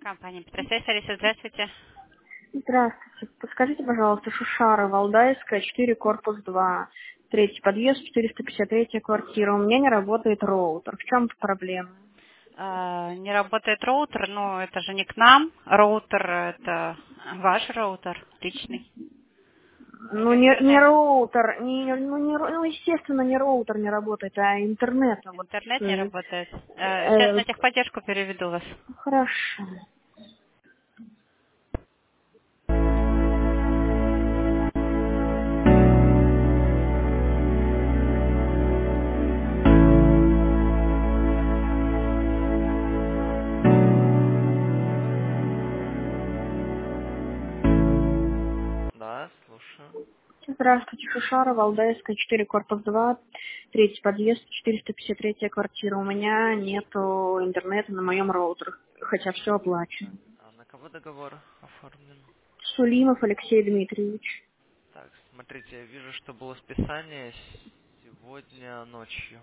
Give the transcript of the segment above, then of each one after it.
Компания Петросвязь, Алиса, здравствуйте. Здравствуйте. Подскажите, пожалуйста, Шушара, Валдайская, 4, корпус 2, третий подъезд, 453 квартира. У меня не работает роутер. В чем проблема? Не работает роутер, но это же не к нам. Роутер– это ваш роутер личный. Ну, Или не интернет? роутер, естественно, не роутер не работает, а интернет. Вот, Интернет не работает. Сейчас э, на техподдержку переведу вас. хорошо. Да, слушаю. Здравствуйте, Шушара, Валдайская, 4, корпус 2, третий подъезд, 453 квартира. У меня нету интернета на моем роутере, хотя все оплачено. А на кого договор оформлен? Сулимов Алексей Дмитриевич. Так, смотрите, я вижу, что было списание сегодня ночью.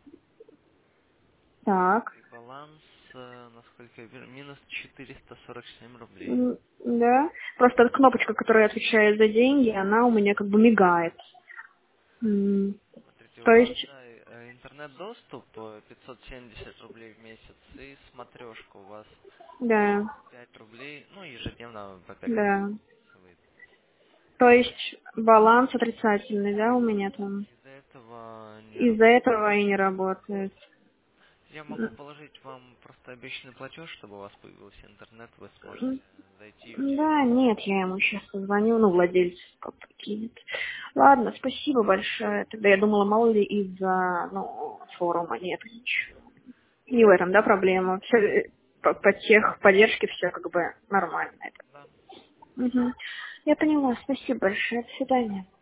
Так. И баланс, насколько я вижу, минус 447 рублей. Да. Просто эта кнопочка, которая отвечает за деньги, она у меня как бы мигает. Смотрите, у То вас, есть, да, интернет-доступ 570 рублей в месяц и смотрешка у вас да, 5 рублей, ну, ежедневно по 5 рублей да. списывает. То есть баланс отрицательный, да, у меня там. Из-за этого не Из-за работает. этого и не работает. Я могу положить вам просто обещанный платеж, чтобы у вас появился интернет, вы сможете М, зайти и Да, участвовать. нет, я ему сейчас позвоню, ну, владельцу как-то кинет. Ладно, спасибо большое. Тогда я думала, мало ли из-за, ну, форума нет ничего. Не в этом, да, проблема. Все, по техподдержке все как бы нормально. Это. Да. Мгм. Я поняла. Спасибо большое. До свидания.